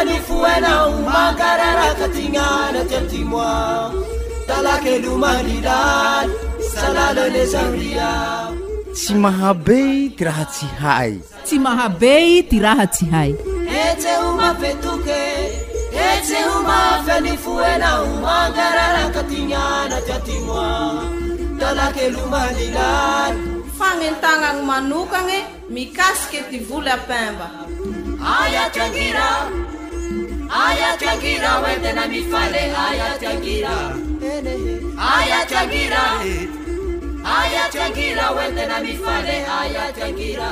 fanifuena umagarara katingana tiatimoa talake lumanidan salala nezamria tsy mahabey ty raha tsy hay tsy mahabey ty raha tsy hay etse uma fetuke etse uma fanifuena umagarara katingana tiatimoa talake lumanidan fagnentagnagny manokagny mikasiky ty voly apemba aya tiangira wetena mifale aya tiangira wetena mifale aya tiangira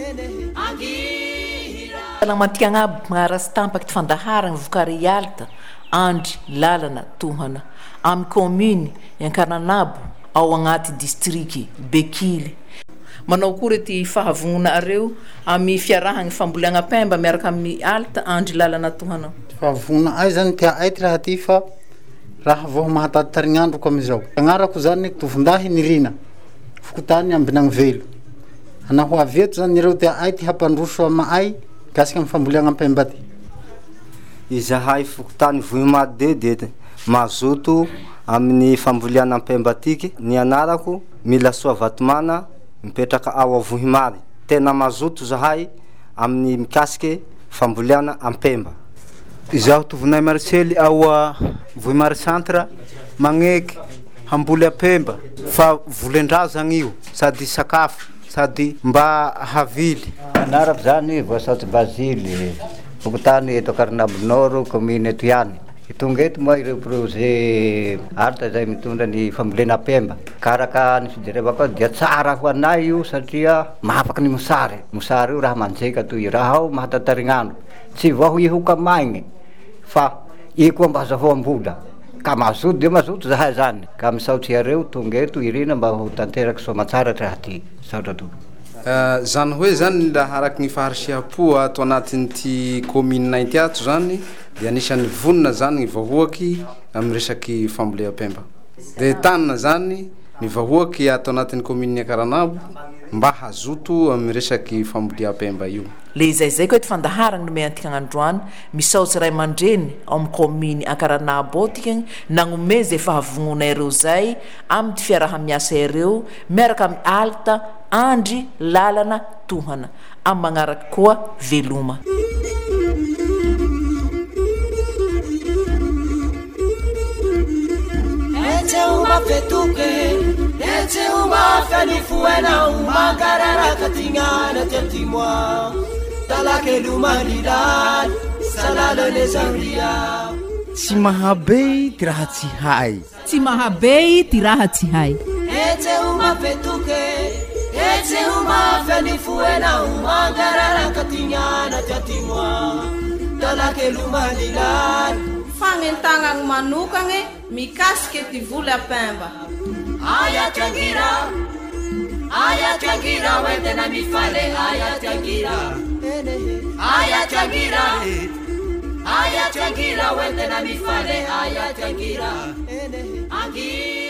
angira mantika agnaby maharas tampaky ty fandaharagny vokary alta andry lalana tohana amy commune Ankaranabo ao agnaty distriky Bekily. Manao kory ty fahavononareo amy fiarahagny famboleagna pemba miaraka amy alta andry lalana tohana. Fahavonona ay zany tia ay ty raha ty fa raha vao mahatatarinandro ko amizao. Agnarako zany tovindahy nirina fokotany ambinagny velo. Anaho aveto zany ireo tia ay ty hampandroso ama ay gasika amy famboleagna pemba ty. Izahay fokotany voimadedety mazoto amin'ny famboleana pemba tiky ny anarako mila soavatomana mipetraka ao avohimary tena mazoto zahay amin'ny mikasike famboleana ampemba. Izaho tovinay Marcely ao Vohimary centre magneky hamboly apemba fa volendrazagna io sady sakafo sady mba havily. Anarako zany Voasaotsy Bazily fokotany eto Ankaranabo Nord commune Toyany. Tonga eto moa ireo projet alta zay mitondra ny fambolena pemba. Karaka ny fijerevako dia tsara ho anay io satria mahafaky ny mosary io raha manjeka toy raha ao mahatatarignandro tsy voa ihoka maigny fa iko mba azo ambola ka mazoto dia mazoto zahay zany ka misaotsy areo tonga eto irina mba ho tanteraky somatsara raha ty saotra to. Zany hoe zany laharaky ny faharisiam-po ato anatin'ity commune ty ato zany dia anisan'ny vonona zany ny vahoaky amin'ny resaky fambolea-pemba. Dia tanana zany ny vahoaky ato anatin'ny commune Ankaranabo mba hazoto amin'ny resaky fambolea-pemba io. Le izay koa ty fandaharagny no meantika androany misaotsy ray aman-dreny ao amin'ny commune Ankaranabo ao tikagny nagnome zay fahavononareo zay amy ty fiaraha-miasa ireo miaraka amy alta andry lalana tohana amy magnaraky koa veloma. etse uma fetuke etse uma fanifuena umagarara katingana tiatimoa talake lumanidan salala nezamria tsy mahabey ty raha tsy hay tsy mahabey ty raha tsy hay etse uma fetuke etse uma fanifuena umagarara katingana tiatimoa talake lumanidan fagnentagnagny manokagny mikasiky ty voly apemba aya tiangira wetena mifale aya tiangira wetena mifale aya tiangira angira